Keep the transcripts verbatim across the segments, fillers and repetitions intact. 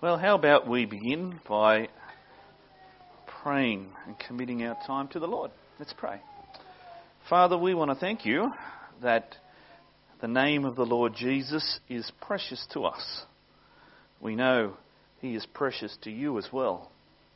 Well, how about we begin by praying and committing our time to the Lord. Let's pray. Father, we want to thank you that the name of the Lord Jesus is precious to us. We know he is precious to you as well.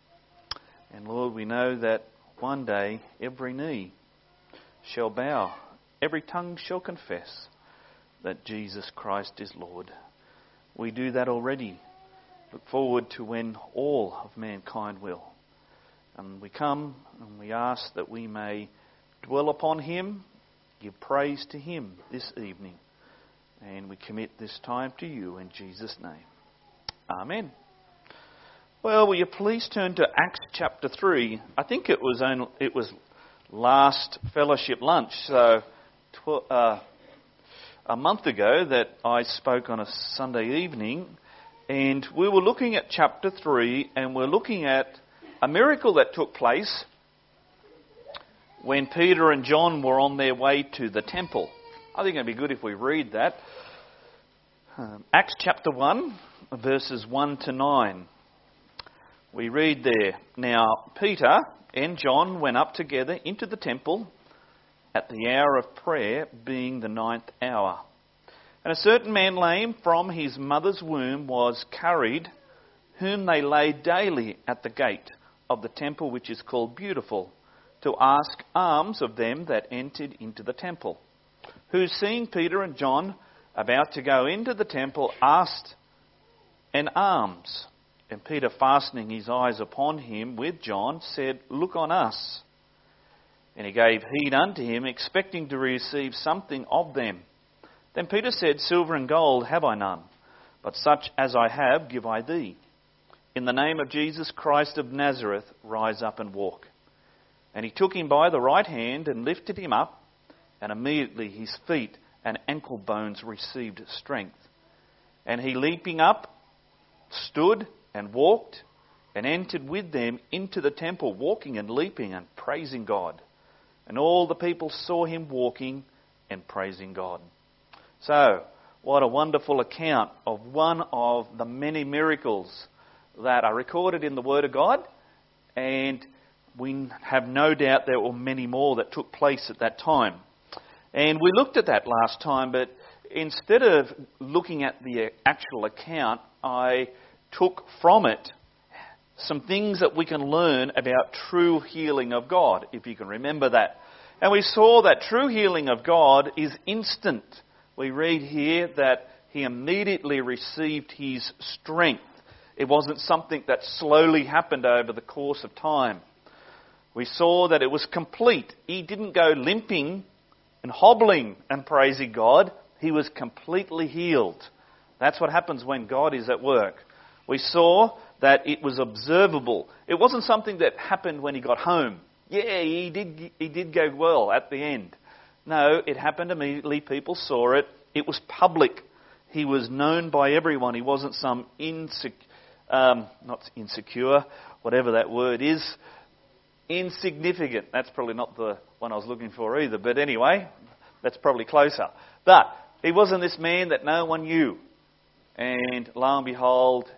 And Lord, we know that one day every knee shall bow, every tongue shall confess that Jesus Christ is Lord. We do that already. Look forward to when all of mankind will. And we come and we ask that we may dwell upon him, give praise to him this evening. And we commit this time to you in Jesus' name. Amen. Well, will you please turn to Acts chapter three? I think it was only, it was last fellowship lunch, so tw- uh, a month ago that I spoke on a Sunday evening. And we were looking at chapter three, and we're looking at a miracle that took place when Peter and John were on their way to the temple. I think it'd be good if we read that. Um, Acts chapter one, verses one to nine. We read there, "Now Peter and John went up together into the temple at the hour of prayer, being the ninth hour. And a certain man lame from his mother's womb was carried, whom they laid daily at the gate of the temple which is called Beautiful, to ask alms of them that entered into the temple. Who, seeing Peter and John about to go into the temple, asked an alms. And Peter, fastening his eyes upon him with John, said, Look on us. And he gave heed unto him, expecting to receive something of them. Then Peter said, Silver and gold have I none, but such as I have give I thee. In the name of Jesus Christ of Nazareth, rise up and walk. And he took him by the right hand and lifted him up, and immediately his feet and ankle bones received strength. And he, leaping up, stood and walked, and entered with them into the temple, walking and leaping and praising God. And all the people saw him walking and praising God." So, what a wonderful account of one of the many miracles that are recorded in the Word of God. And we have no doubt there were many more that took place at that time. And we looked at that last time, but instead of looking at the actual account, I took from it some things that we can learn about true healing of God, if you can remember that. And we saw that true healing of God is instant. We read here that he immediately received his strength. It wasn't something that slowly happened over the course of time. We saw that it was complete. He didn't go limping and hobbling and praising God. He was completely healed. That's what happens when God is at work. We saw that it was observable. It wasn't something that happened when he got home. Yeah, he did, he did go well at the end. No, it happened immediately. People saw it. It was public. He was known by everyone. He wasn't some insecure, um, not insecure, whatever that word is, insignificant. That's probably not the one I was looking for either. But anyway, that's probably closer. But he wasn't this man that no one knew. And lo and behold,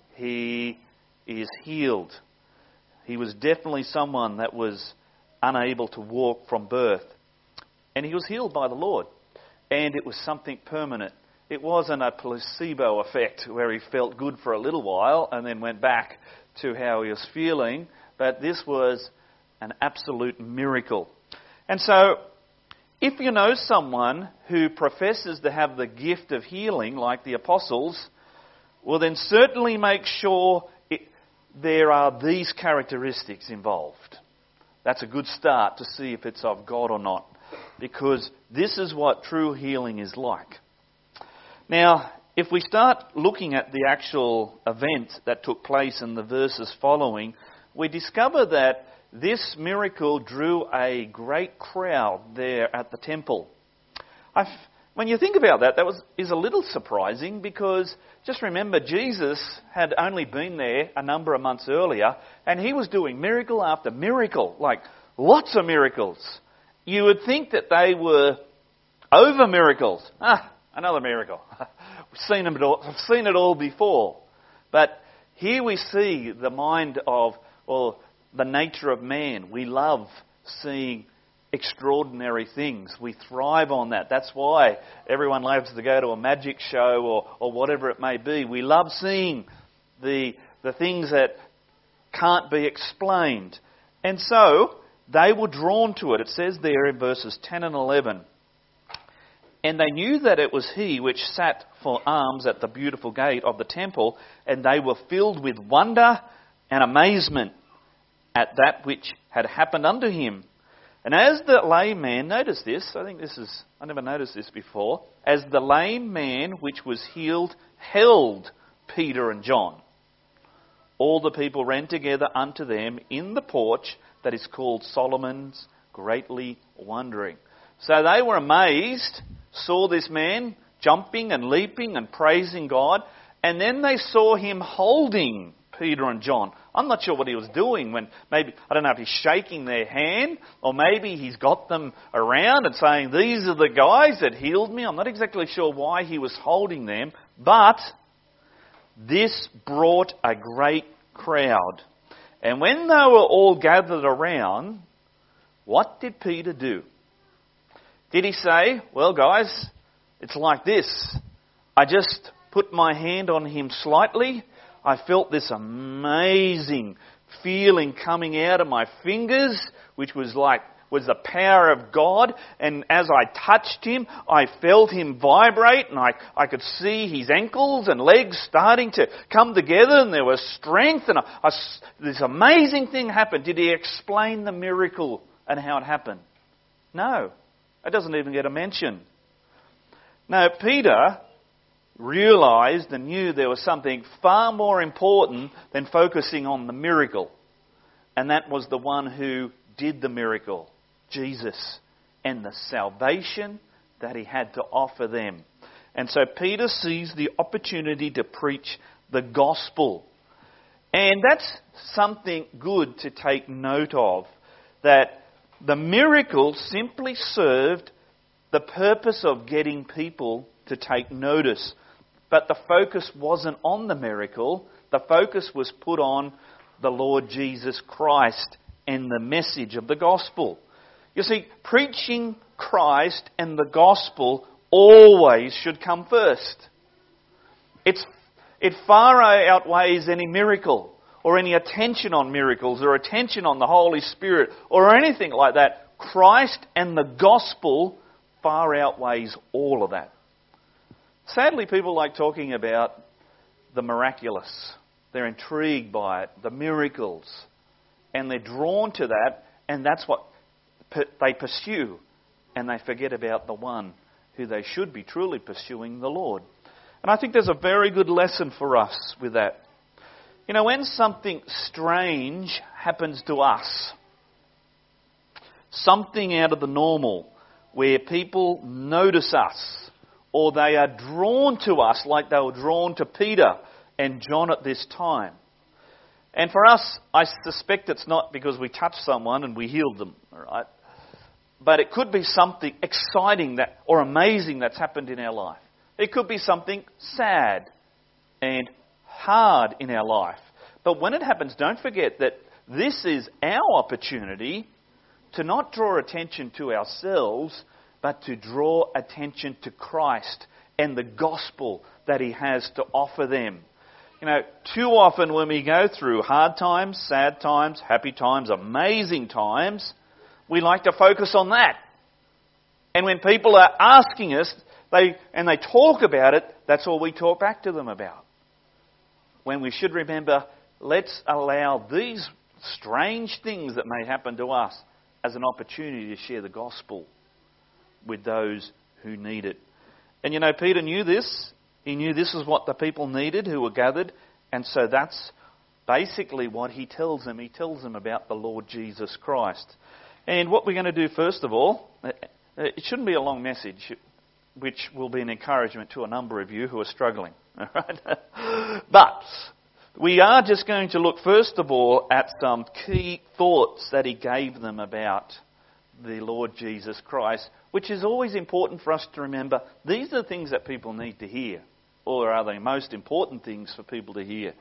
he is healed. He was definitely someone that was unable to walk from birth. And he was healed by the Lord. And it was something permanent. It wasn't a placebo effect where he felt good for a little while and then went back to how he was feeling. But this was an absolute miracle. And so, if you know someone who professes to have the gift of healing, like the apostles, well then certainly make sure it, there are these characteristics involved. That's a good start to see if it's of God or not. Because this is what true healing is like. Now, if we start looking at the actual event that took place in the verses following, we discover that this miracle drew a great crowd there at the temple. I've, when you think about that, that was is a little surprising because just remember Jesus had only been there a number of months earlier and he was doing miracle after miracle, like lots of miracles. You would think that they were over miracles. Ah, another miracle. We've seen them all, I've seen it all before. But Here we see the mind of, or the nature of man. We love seeing extraordinary things. We thrive on that. That's why everyone loves to go to a magic show or, or whatever it may be. We love seeing the, the things that can't be explained. And so they were drawn to it. It says there in verses ten and eleven, and they knew that it was he which sat for alms at the beautiful gate of the temple, and they were filled with wonder and amazement at that which had happened unto him. And as the lame man, notice this, I think this is, I never noticed this before, as the lame man which was healed held Peter and John, all the people ran together unto them in the porch that is called Solomon's, greatly wondering. So they were amazed, saw this man jumping and leaping and praising God, and then they saw him holding Peter and John. I'm not sure what he was doing when maybe, I don't know if he's shaking their hand, or maybe he's got them around and saying, these are the guys that healed me. I'm not exactly sure why he was holding them, but this brought a great crowd. And when they were all gathered around, what did Peter do? Did he say, well guys, it's like this. I just put my hand on him slightly. I felt this amazing feeling coming out of my fingers, which was like, was the power of God. And as I touched him, I felt him vibrate, and I, I could see his ankles and legs starting to come together, and there was strength, and I, I, this amazing thing happened. Did he explain the miracle and how it happened? No. It doesn't even get a mention. No, Peter realised and knew there was something far more important than focusing on the miracle. And that was the one who did the miracle, Jesus, and the salvation that he had to offer them. And so Peter sees the opportunity to preach the gospel. And that's something good to take note of, that the miracle simply served the purpose of getting people to take notice. But the focus wasn't on the miracle. The focus was put on the Lord Jesus Christ and the message of the gospel. You see, preaching Christ and the gospel always should come first. It's, it far outweighs any miracle or any attention on miracles or attention on the Holy Spirit or anything like that. Christ and the gospel far outweighs all of that. Sadly, people like talking about the miraculous. They're intrigued by it, the miracles. And they're drawn to that, and that's what they pursue. And they forget about the one who they should be truly pursuing, the Lord. And I think there's a very good lesson for us with that. You know, when something strange happens to us, something out of the normal, where people notice us, or they are drawn to us like they were drawn to Peter and John at this time. And for us, I suspect it's not because we touched someone and we healed them, all right? But it could be something exciting that or amazing that's happened in our life. It could be something sad and hard in our life. But when it happens, don't forget that this is our opportunity to not draw attention to ourselves, but to draw attention to Christ and the gospel that he has to offer them. You know, too often when we go through hard times, sad times, happy times, amazing times, we like to focus on that. And when people are asking us, they and they talk about it, that's all we talk back to them about. When we should remember, let's allow these strange things that may happen to us as an opportunity to share the gospel with those who need it. And you know, Peter knew this. He knew this is what the people needed who were gathered. And so that's basically what he tells them. He tells them about the Lord Jesus Christ. And what we're going to do first of all, it shouldn't be a long message, which will be an encouragement to a number of you who are struggling. All right? But we are just going to look first of all at some key thoughts that he gave them about the Lord Jesus Christ, which is always important for us to remember. These are the things that people need to hear, or are the most important things for people to hear.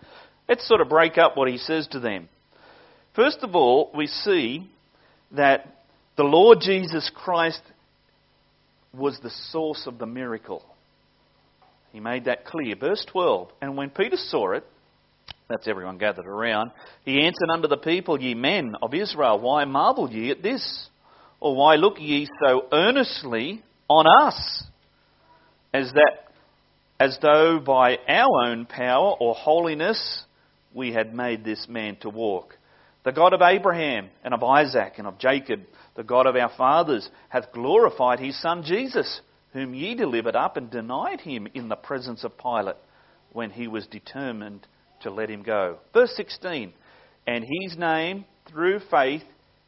Let's sort of break up what he says to them. First of all, we see that the Lord Jesus Christ was the source of the miracle. He made that clear. Verse twelve, and when Peter saw it, that's everyone gathered around, he answered unto the people, Ye men of Israel, why marvel ye at this? Or why look ye so earnestly on us, as that, as though by our own power or holiness we had made this man to walk? The God of Abraham and of Isaac and of Jacob, the God of our fathers, hath glorified his Son Jesus, whom ye delivered up and denied him in the presence of Pilate, when he was determined to let him go. Verse sixteen, and his name, through faith,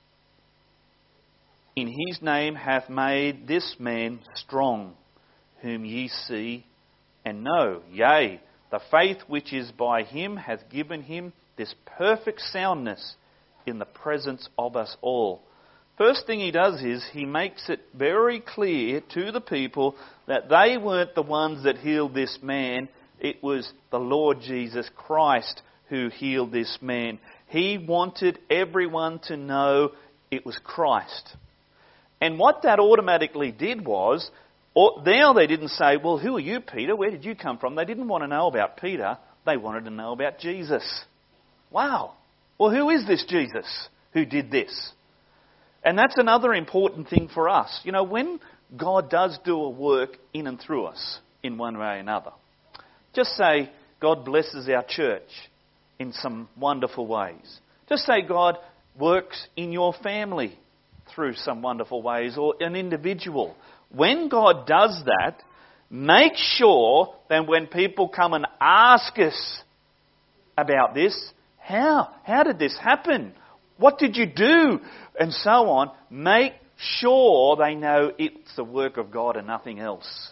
in his name hath made this man strong, whom ye see and know. Yea, the faith which is by him hath given him this perfect soundness in the presence of us all. First thing he does is he makes it very clear to the people that they weren't the ones that healed this man. It was the Lord Jesus Christ who healed this man. He wanted everyone to know it was Christ. And what that automatically did was, now they didn't say, well, who are you, Peter? Where did you come from? They didn't want to know about Peter. They wanted to know about Jesus. Wow. Well, who is this Jesus who did this? And that's another important thing for us. You know, when God does do a work in and through us in one way or another, just say, God blesses our church in some wonderful ways. Just say God works in your family through some wonderful ways, or an individual. When God does that, make sure that when people come and ask us about this, how? How did this happen? What did you do? And so on. Make sure they know it's the work of God and nothing else.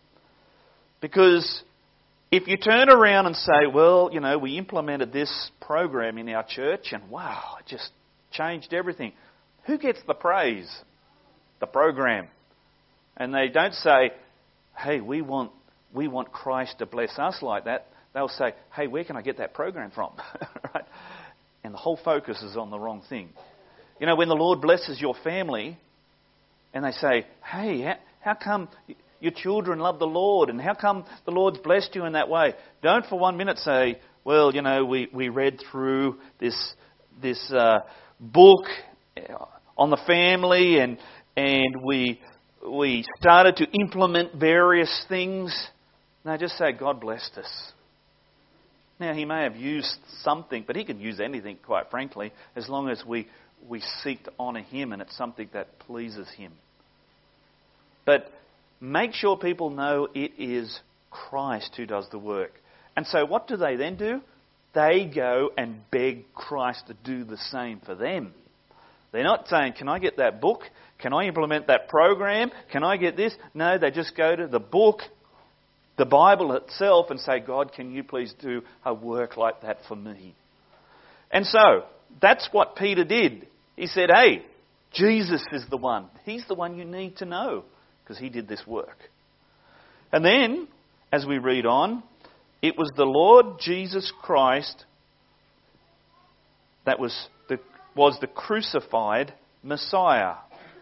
Because if you turn around and say, well, you know, we implemented this program in our church and wow, it just changed everything. Who gets the praise? The program. And they don't say, hey, we want we want Christ to bless us like that. They'll say, hey, where can I get that program from? Right? And the whole focus is on the wrong thing. You know, when the Lord blesses your family and they say, hey, how, how come your children love the Lord and how come the Lord's blessed you in that way? Don't for one minute say, well, you know, we, we read through this this uh, book on the family and and we we started to implement various things. No, just say God blessed us. Now, he may have used something, but he can use anything, quite frankly, as long as we, we seek to honour him and it's something that pleases him. But make sure people know it is Christ who does the work. And so what do they then do? They go and beg Christ to do the same for them. They're not saying, can I get that book? Can I implement that program? Can I get this? No, they just go to the book, the Bible itself, and say, God, can you please do a work like that for me? And so, that's what Peter did. He said, hey, Jesus is the one. He's the one you need to know, because he did this work. And then, as we read on, it was the Lord Jesus Christ that was the, was the crucified Messiah.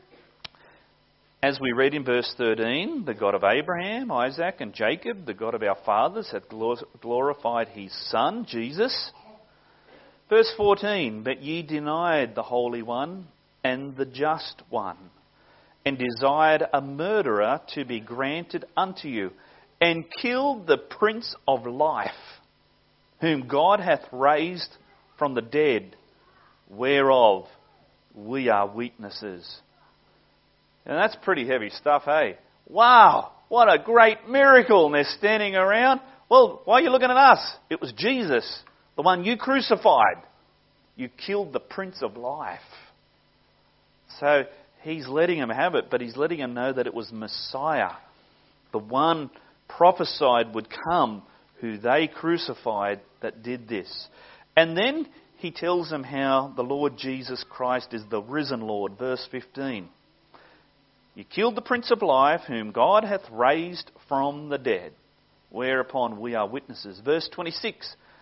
As we read in verse thirteen, the God of Abraham, Isaac and Jacob, the God of our fathers, hath glorified his Son, Jesus. Verse fourteen, but ye denied the Holy One and the Just One, and desired a murderer to be granted unto you, and killed the Prince of Life, whom God hath raised from the dead, whereof we are witnesses. And that's pretty heavy stuff, hey? Wow, what a great miracle. And they're standing around. Well, why are you looking at us? It was Jesus, the one you crucified. You killed the Prince of Life. So he's letting them have it, but he's letting them know that it was Messiah, the one prophesied would come, who they crucified, that did this. And then he tells them how the Lord Jesus Christ is the risen Lord. Verse fifteen. You killed the Prince of Life, whom God hath raised from the dead, whereupon we are witnesses. Verse twenty-six.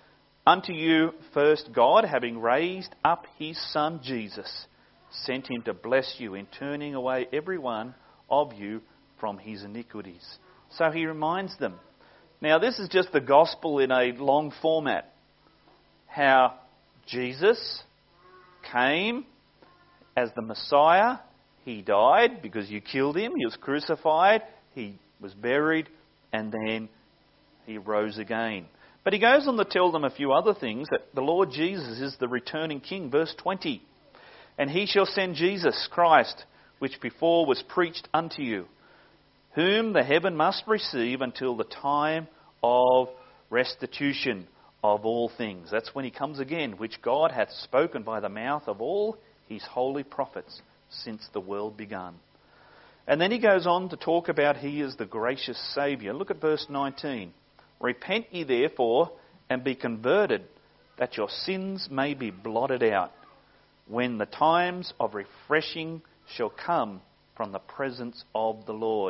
Unto you first God, having raised up his Son Jesus, sent him to bless you in turning away every one of you from his iniquities. So he reminds them. Now this is just the gospel in a long format. How Jesus came as the Messiah. He died because you killed him. He was crucified. He was buried. And then he rose again. But he goes on to tell them a few other things. That the Lord Jesus is the returning King. Verse twenty. And he shall send Jesus Christ, which before was preached unto you, whom the heaven must receive until the time of restitution of all things. That's when he comes again, which God hath spoken by the mouth of all his holy prophets since the world begun. And then he goes on to talk about he is the gracious Saviour. Look at verse nineteen. Repent ye therefore and be converted, that your sins may be blotted out, when the times of refreshing shall come from the presence of the Lord.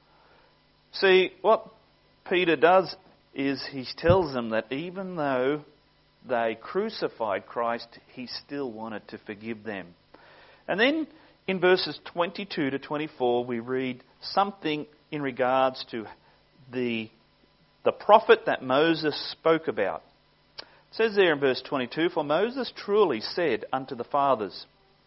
See, what Peter does is he tells them that even though they crucified Christ, he still wanted to forgive them. And then in verses twenty-two to twenty-four, we read something in regards to the, the prophet that Moses spoke about. It says there in verse twenty-two, For Moses truly said unto the fathers,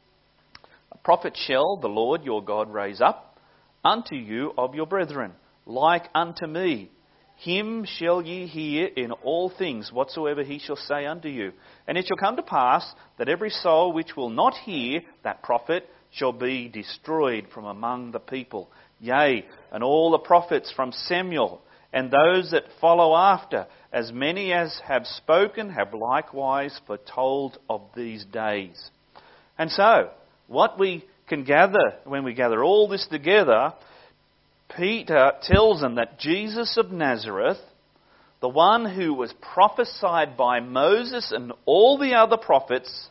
A prophet shall the Lord your God raise up unto you of your brethren, like unto me. Him shall ye hear in all things whatsoever he shall say unto you. And it shall come to pass that every soul which will not hear that prophet shall be destroyed from among the people. Yea, and all the prophets from Samuel, and those that follow after, as many as have spoken, have likewise foretold of these days. And so, what we can gather when we gather all this together, Peter tells them that Jesus of Nazareth, the one who was prophesied by Moses and all the other prophets,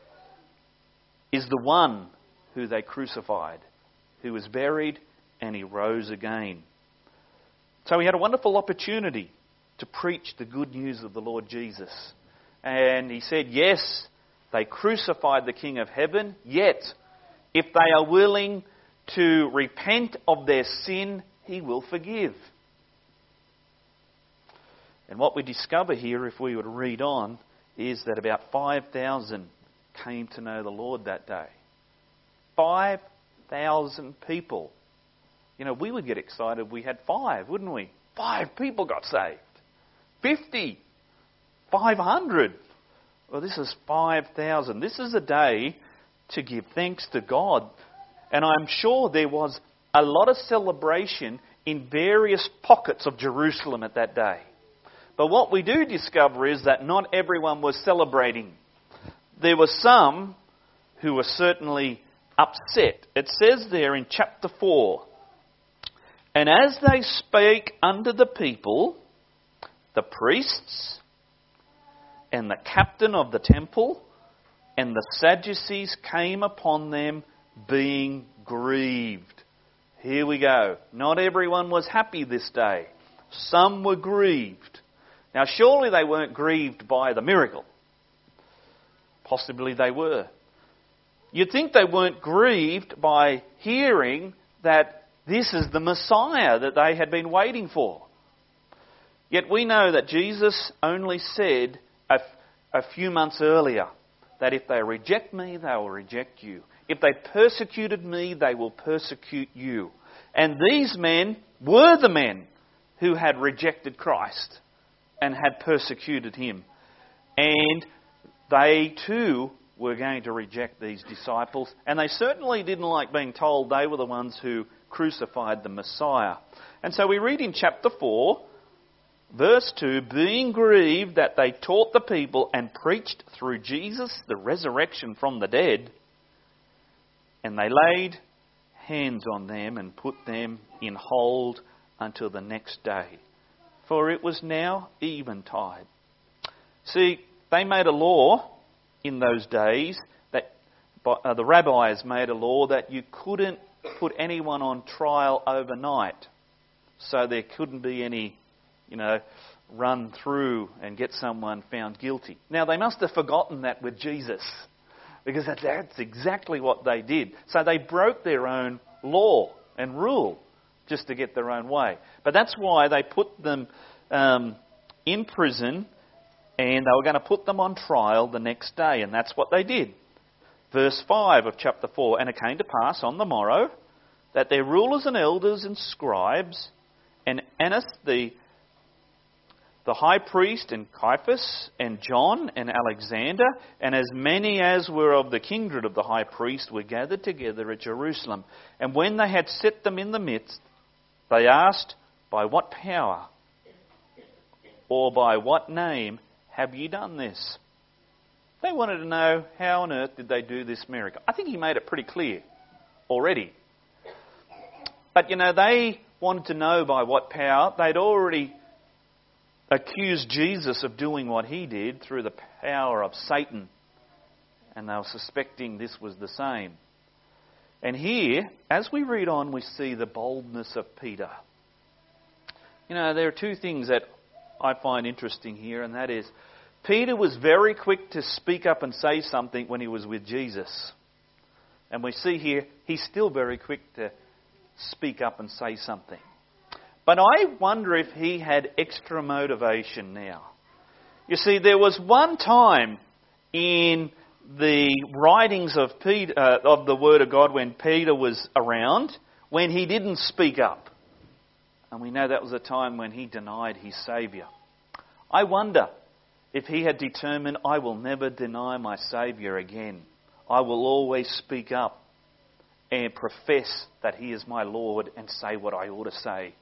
is the one who they crucified, who was buried, and he rose again. So he had a wonderful opportunity to preach the good news of the Lord Jesus. And he said, yes, they crucified the King of Heaven, yet if they are willing to repent of their sin, he will forgive. And what we discover here, if we were to read on, is that about five thousand came to know the Lord that day. five thousand people. You know, we would get excited if we had five, wouldn't we? Five people got saved. Fifty. Five hundred. Well, this is five thousand. This is a day to give thanks to God. And I'm sure there was a lot of celebration in various pockets of Jerusalem at that day. But what we do discover is that not everyone was celebrating. There were some who were certainly upset. It says there in chapter four, And as they spake unto the people, the priests and the captain of the temple and the Sadducees came upon them, being grieved. Here we go. Not everyone was happy this day. Some were grieved. Now surely they weren't grieved by the miracle. Possibly they were. You'd think they weren't grieved by hearing that this is the Messiah that they had been waiting for. Yet we know that Jesus only said a, a few months earlier that if they reject me, they will reject you. If they persecuted me, they will persecute you. And these men were the men who had rejected Christ and had persecuted him. And they too were going to reject these disciples. And they certainly didn't like being told they were the ones who crucified the Messiah. And so we read in chapter four, verse two, being grieved that they taught the people and preached through Jesus the resurrection from the dead, and they laid hands on them and put them in hold until the next day. For it was now eventide. See, they made a law in those days, that uh, the rabbis made a law that you couldn't put anyone on trial overnight. So there couldn't be any, you know, run through and get someone found guilty. Now, they must have forgotten that with Jesus, because that's exactly what they did. So they broke their own law and rule just to get their own way. But that's why they put them um, in prison, and they were going to put them on trial the next day, and that's what they did. Verse five of chapter four, "And it came to pass on the morrow that their rulers and elders and scribes and Annas the the high priest and Caiaphas and John and Alexander and as many as were of the kindred of the high priest were gathered together at Jerusalem. And when they had set them in the midst, they asked, By what power or by what name have ye done this?" They wanted to know, how on earth did they do this miracle? I think he made it pretty clear already. But, you know, they wanted to know by what power. They'd already accused Jesus of doing what he did through the power of Satan. And they were suspecting this was the same. And here, as we read on, we see the boldness of Peter. You know, there are two things that I find interesting here, and that is, Peter was very quick to speak up and say something when he was with Jesus. And we see here, he's still very quick to speak up and say something. But I wonder if he had extra motivation now. You see, there was one time in the writings of Peter, uh, of the Word of God when Peter was around, when he didn't speak up. And we know that was a time when he denied his Saviour. I wonder if he had determined, I will never deny my Saviour again. I will always speak up and profess that he is my Lord and say what I ought to say.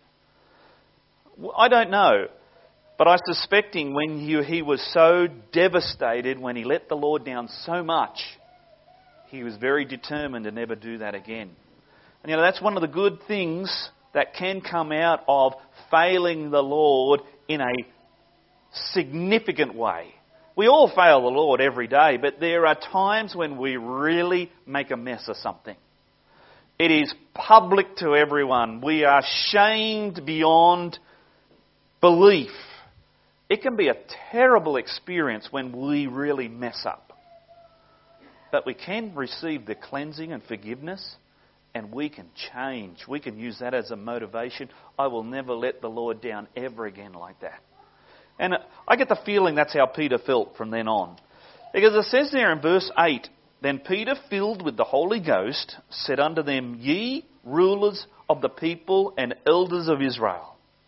I don't know, but I'm suspecting when he, he was so devastated, when he let the Lord down so much, he was very determined to never do that again. And you know, that's one of the good things that can come out of failing the Lord in a significant way. We all fail the Lord every day, but there are times when we really make a mess of something. It is public to everyone. We are shamed beyond belief. It can be a terrible experience when we really mess up. But we can receive the cleansing and forgiveness, and we can change. We can use that as a motivation. I will never let the Lord down ever again like that. And I get the feeling that's how Peter felt from then on. Because it says there in verse eight, "Then Peter, filled with the Holy Ghost, said unto them, Ye rulers of the people and elders of Israel,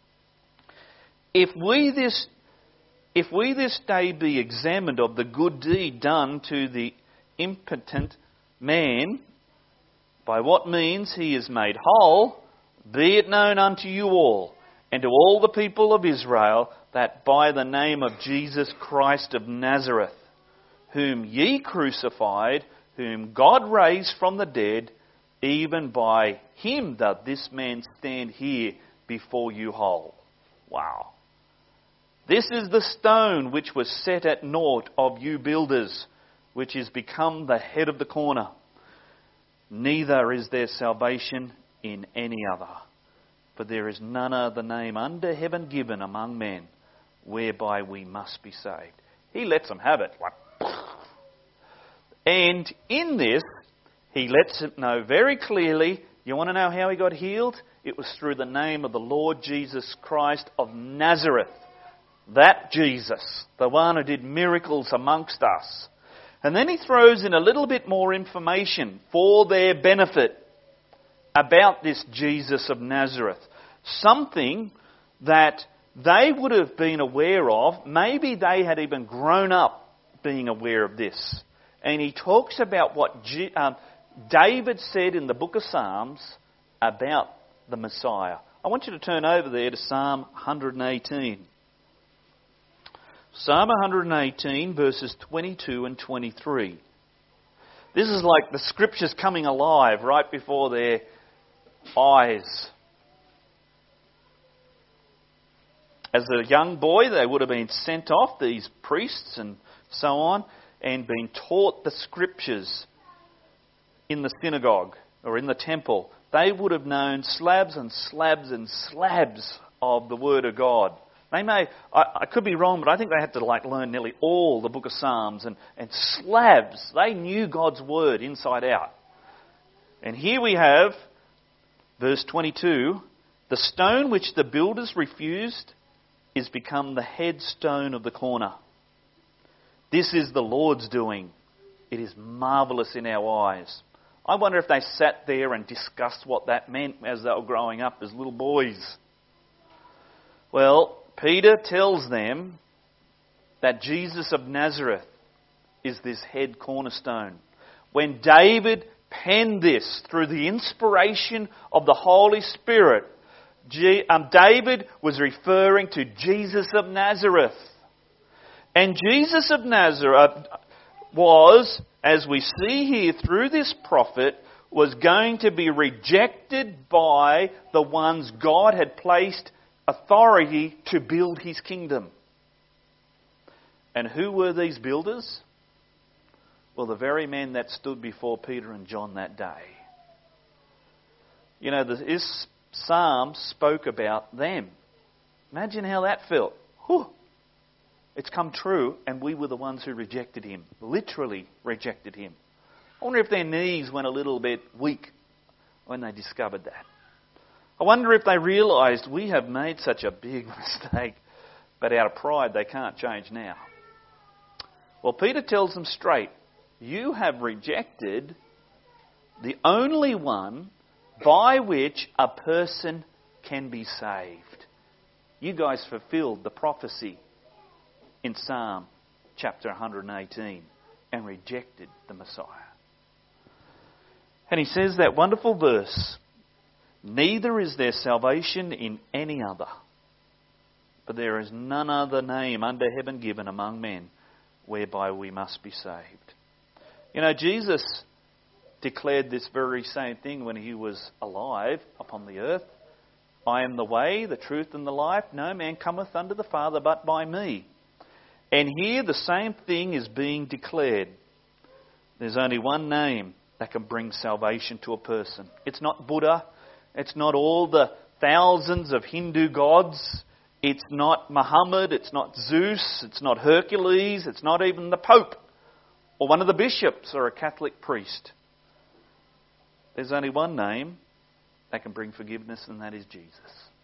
If we this if we this day be examined of the good deed done to the impotent man, by what means he is made whole, be it known unto you all, and to all the people of Israel, that by the name of Jesus Christ of Nazareth, whom ye crucified, whom God raised from the dead, even by him doth this man stand here before you whole." Wow. "This is the stone which was set at naught of you builders, which is become the head of the corner. Neither is there salvation in any other. For there is none other name under heaven given among men, whereby we must be saved." He lets them have it. And in this, he lets them know very clearly, you want to know how he got healed? It was through the name of the Lord Jesus Christ of Nazareth. That Jesus, the one who did miracles amongst us. And then he throws in a little bit more information for their benefit about this Jesus of Nazareth. Something that they would have been aware of. Maybe they had even grown up being aware of this. And he talks about what G- um, David said in the book of Psalms about the Messiah. I want you to turn over there to Psalm one hundred eighteen. Psalm one hundred eighteen, verses twenty-two and twenty-three. This is like the scriptures coming alive right before their eyes. As a young boy, they would have been sent off, these priests and so on, and been taught the scriptures in the synagogue or in the temple. They would have known slabs and slabs and slabs of the Word of God. They may, I, I could be wrong, but I think they had to like learn nearly all the book of Psalms and, and slabs. They knew God's word inside out. And here we have, verse twenty-two, the stone which the builders refused is become the headstone of the corner. This is the Lord's doing. It is marvellous in our eyes. I wonder if they sat there and discussed what that meant as they were growing up as little boys. Well, Peter tells them that Jesus of Nazareth is this head cornerstone. When David penned this through the inspiration of the Holy Spirit, G- um, David was referring to Jesus of Nazareth. And Jesus of Nazareth was, as we see here through this prophet, was going to be rejected by the ones God had placed authority to build his kingdom. And who were these builders? Well, the very men that stood before Peter and John that day. You know, this psalm spoke about them. Imagine how that felt. Whew. It's come true, and we were the ones who rejected him. Literally rejected him. I wonder if their knees went a little bit weak when they discovered that. I wonder if they realised we have made such a big mistake, but out of pride they can't change now. Well, Peter tells them straight, you have rejected the only one by which a person can be saved. You guys fulfilled the prophecy in Psalm chapter one hundred eighteen and rejected the Messiah. And he says that wonderful verse, neither is there salvation in any other, but there is none other name under heaven given among men whereby we must be saved. You know, Jesus declared this very same thing when he was alive upon the earth. I am the way, the truth and the life. No man cometh unto the Father but by me. And here the same thing is being declared. There's only one name that can bring salvation to a person. It's not Buddha. It's not all the thousands of Hindu gods. It's not Muhammad. It's not Zeus. It's not Hercules. It's not even the Pope or one of the bishops or a Catholic priest. There's only one name that can bring forgiveness, and that is Jesus.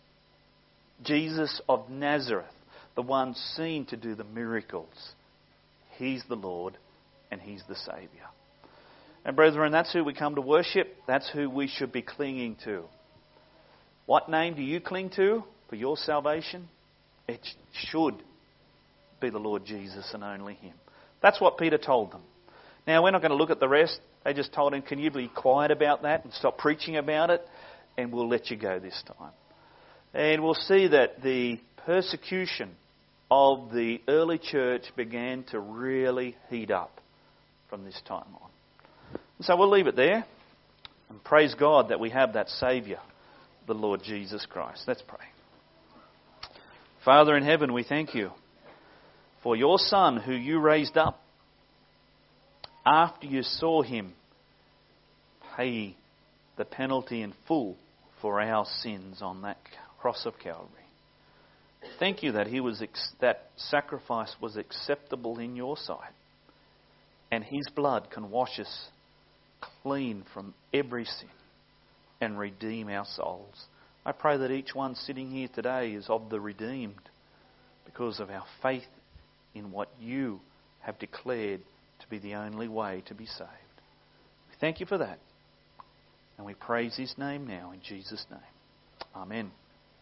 Jesus of Nazareth, the one seen to do the miracles. He's the Lord and He's the Saviour. And brethren, that's who we come to worship. That's who we should be clinging to. What name do you cling to for your salvation? It should be the Lord Jesus and only Him. That's what Peter told them. Now, we're not going to look at the rest. They just told him, can you be quiet about that and stop preaching about it? And we'll let you go this time. And we'll see that the persecution of the early church began to really heat up from this time on. And so we'll leave it there. And praise God that we have that Saviour, the Lord Jesus Christ. Let's pray. Father in heaven, we thank you for your Son who you raised up after you saw him pay the penalty in full for our sins on that cross of Calvary. Thank you that he was that sacrifice was acceptable in your sight, and his blood can wash us clean from every sin and redeem our souls. I pray that each one sitting here today is of the redeemed because of our faith in what you have declared to be the only way to be saved. We thank you for that, and we praise his name now in Jesus' name. Amen.